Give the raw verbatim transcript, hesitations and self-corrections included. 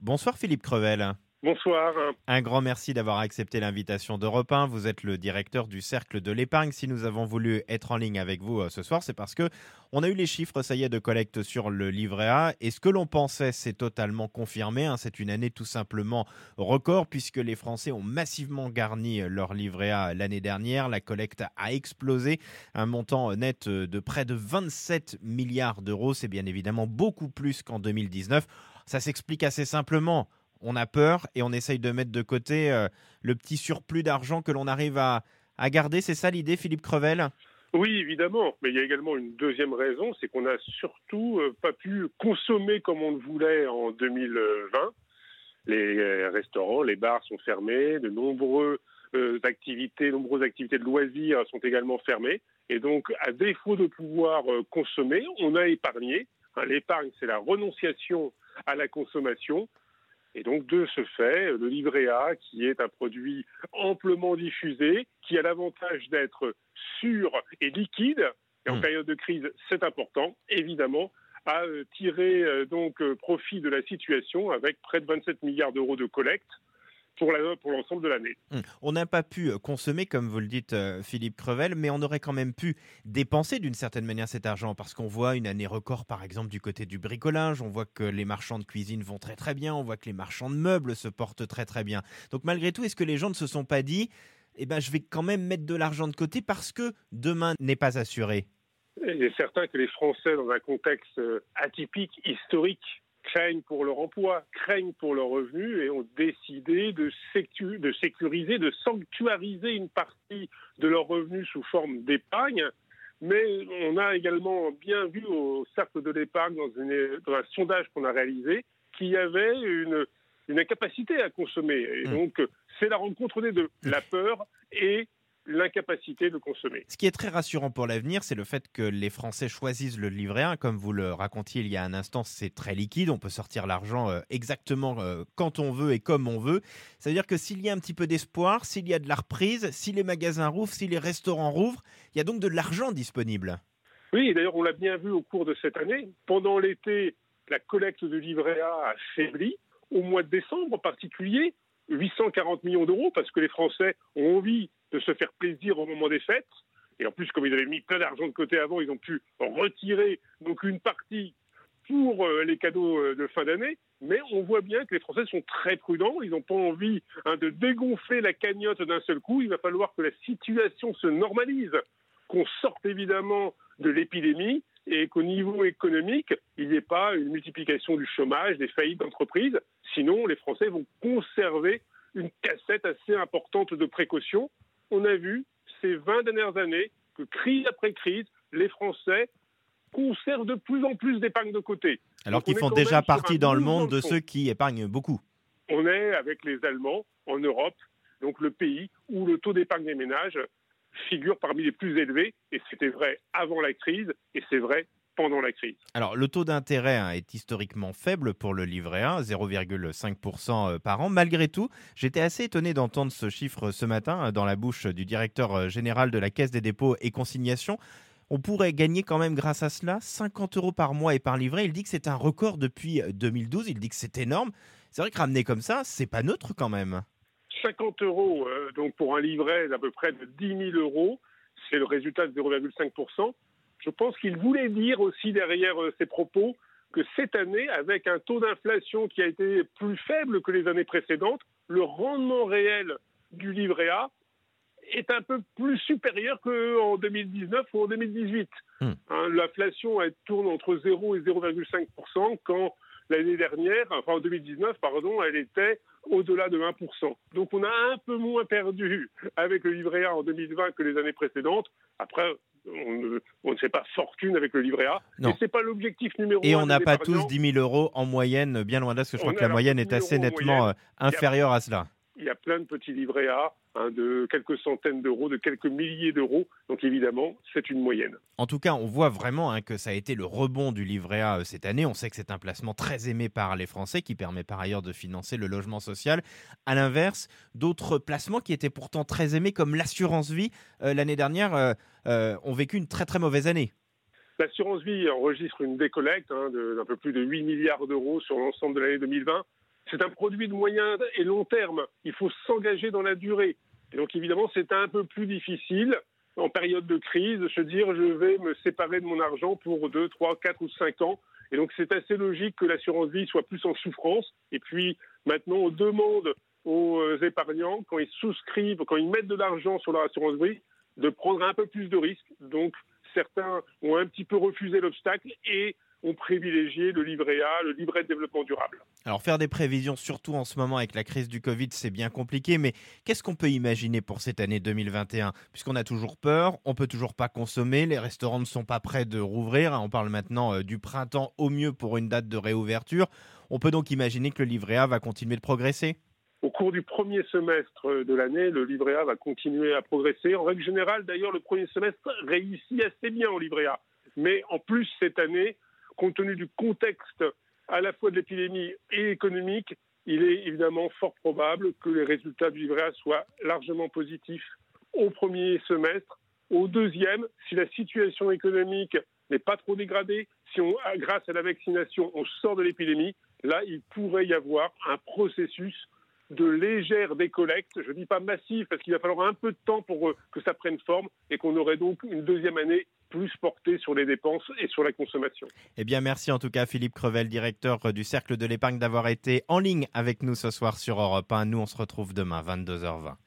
Bonsoir Philippe Crevel. Bonsoir. Un grand merci d'avoir accepté l'invitation d'Europe un. Vous êtes le directeur du Cercle de l'épargne. Si nous avons voulu être en ligne avec vous ce soir, c'est parce que on a eu les chiffres, ça y est, de collecte sur le livret A. Et ce que l'on pensait, c'est totalement confirmé. Hein. C'est une année tout simplement record puisque les Français ont massivement garni leur livret A l'année dernière. La collecte a explosé. Un montant net de près de vingt-sept milliards d'euros. C'est bien évidemment beaucoup plus qu'en deux mille dix-neuf. Ça s'explique assez simplement. On a peur et on essaye de mettre de côté euh, le petit surplus d'argent que l'on arrive à, à garder. C'est ça l'idée, Philippe Crevel ? Oui, évidemment. Mais il y a également une deuxième raison, c'est qu'on n'a surtout euh, pas pu consommer comme on le voulait en deux mille vingt. Les euh, restaurants, les bars sont fermés, de nombreuses euh, activités, nombreuses activités de loisirs sont également fermées. Et donc, à défaut de pouvoir euh, consommer, on a épargné. Hein, l'épargne, c'est la renonciation à la consommation. Et donc, de ce fait, le livret A, qui est un produit amplement diffusé, qui a l'avantage d'être sûr et liquide, et en mmh. période de crise, c'est important, évidemment, a tiré euh, donc profit de la situation avec près de vingt-sept milliards d'euros de collecte pour, la, pour l'ensemble de l'année. Mmh. On n'a pas pu consommer, comme vous le dites, euh, Philippe Crevel, mais on aurait quand même pu dépenser d'une certaine manière cet argent, parce qu'on voit une année record, par exemple, du côté du bricolage, on voit que les marchands de cuisine vont très très bien, on voit que les marchands de meubles se portent très très bien. Donc malgré tout, est-ce que les gens ne se sont pas dit eh ben, je vais quand même mettre de l'argent de côté parce que demain n'est pas assuré ? Il est certain que les Français, dans un contexte atypique, historique, craignent pour leur emploi, craignent pour leurs revenus et ont décidé de, sécu- de sécuriser, de sanctuariser une partie de leurs revenus sous forme d'épargne. Mais on a également bien vu au Cercle de l'épargne, dans, une, dans un sondage qu'on a réalisé, qu'il y avait une, une incapacité à consommer. Et donc, c'est la rencontre des deux, la peur et l'incapacité de consommer. Ce qui est très rassurant pour l'avenir, c'est le fait que les Français choisissent le livret A. Comme vous le racontiez il y a un instant, c'est très liquide. On peut sortir l'argent euh, exactement euh, quand on veut et comme on veut. Ça veut dire que s'il y a un petit peu d'espoir, s'il y a de la reprise, si les magasins rouvrent, si les restaurants rouvrent, il y a donc de l'argent disponible. Oui, d'ailleurs, on l'a bien vu au cours de cette année. Pendant l'été, la collecte de livret A a faibli. Au mois de décembre en particulier, huit cent quarante millions d'euros, parce que les Français ont envie de se faire plaisir au moment des fêtes. Et en plus, comme ils avaient mis plein d'argent de côté avant, ils ont pu retirer donc une partie pour euh, les cadeaux euh, de fin d'année. Mais on voit bien que les Français sont très prudents. Ils n'ont pas envie hein, de dégonfler la cagnotte d'un seul coup. Il va falloir que la situation se normalise, qu'on sorte évidemment de l'épidémie et qu'au niveau économique, il n'y ait pas une multiplication du chômage, des faillites d'entreprises. Sinon, les Français vont conserver une cassette assez importante de précautions. On a vu ces vingt dernières années que crise après crise, les Français conservent de plus en plus d'épargne de côté. Alors qu'ils font déjà partie dans le monde de ceux qui épargnent beaucoup. On est avec les Allemands en Europe, donc le pays où le taux d'épargne des ménages figure parmi les plus élevés. Et c'était vrai avant la crise et c'est vrai pendant la crise. Alors, le taux d'intérêt hein, est historiquement faible pour le livret A, zéro virgule cinq pour cent par an. Malgré tout, j'étais assez étonné d'entendre ce chiffre ce matin dans la bouche du directeur général de la Caisse des dépôts et consignations. On pourrait gagner quand même grâce à cela cinquante euros par mois et par livret. Il dit que c'est un record depuis deux mille douze. Il dit que c'est énorme. C'est vrai que ramener comme ça, c'est pas neutre quand même. cinquante euros euh, donc pour un livret d'à peu près de dix mille euros, c'est le résultat de zéro virgule cinq pour cent. Je pense qu'il voulait dire aussi derrière euh, ses propos que cette année, avec un taux d'inflation qui a été plus faible que les années précédentes, le rendement réel du livret A est un peu plus supérieur qu'en deux mille dix-neuf ou en deux mille dix-huit. Mmh. Hein, l'inflation elle tourne entre zéro et zéro virgule cinq pour cent quand l'année dernière, enfin en deux mille dix-neuf, pardon, elle était au-delà de un pour cent. Donc on a un peu moins perdu avec le livret A en deux mille vingt que les années précédentes. Après, on ne, on ne fait pas fortune avec le livret A. Non. Et ce n'est pas l'objectif numéro un. Et on n'a pas tous dix mille euros en moyenne, bien loin de là, parce que je crois que la moyenne est assez nettement moyenne, inférieure a, à cela. Il y a plein de petits livrets A, hein, de quelques centaines d'euros, de quelques milliers d'euros. Donc évidemment, c'est une moyenne. En tout cas, on voit vraiment hein, que ça a été le rebond du livret A euh, cette année. On sait que c'est un placement très aimé par les Français qui permet par ailleurs de financer le logement social. À l'inverse, d'autres placements qui étaient pourtant très aimés comme l'assurance vie euh, l'année dernière euh, euh, ont vécu une très très mauvaise année. L'assurance vie enregistre une décollecte hein, de, d'un peu plus de huit milliards d'euros sur l'ensemble de l'année deux mille vingt. c'est un produit de moyen et long terme. Il faut s'engager dans la durée. Et donc évidemment, c'est un peu plus difficile en période de crise de se dire je vais me séparer de mon argent pour deux, trois, quatre ou cinq ans. Et donc c'est assez logique que l'assurance vie soit plus en souffrance. Et puis maintenant, on demande aux épargnants, quand ils souscrivent, quand ils mettent de l'argent sur leur assurance vie, de prendre un peu plus de risques. Donc certains ont un petit peu refusé l'obstacle et ont privilégié le livret A, le livret de développement durable. Alors faire des prévisions, surtout en ce moment avec la crise du Covid, c'est bien compliqué, mais qu'est-ce qu'on peut imaginer pour cette année deux mille vingt et un ? Puisqu'on a toujours peur, on peut toujours pas consommer, les restaurants ne sont pas prêts de rouvrir, on parle maintenant euh, du printemps au mieux pour une date de réouverture. On peut donc imaginer que le livret A va continuer de progresser ? Au cours du premier semestre de l'année, le livret A va continuer à progresser. En règle générale, d'ailleurs, le premier semestre réussit assez bien au livret A. Mais en plus, cette année, compte tenu du contexte à la fois de l'épidémie et économique, il est évidemment fort probable que les résultats du livret A soient largement positifs au premier semestre. Au deuxième, si la situation économique n'est pas trop dégradée, si on, grâce à la vaccination, on sort de l'épidémie, là, il pourrait y avoir un processus de légère décollecte, je ne dis pas massive, parce qu'il va falloir un peu de temps pour que ça prenne forme et qu'on aurait donc une deuxième année plus portée sur les dépenses et sur la consommation. Eh bien, merci en tout cas Philippe Crevel, directeur du Cercle de l'épargne, d'avoir été en ligne avec nous ce soir sur Europe un. Nous, on se retrouve demain, vingt-deux heures vingt.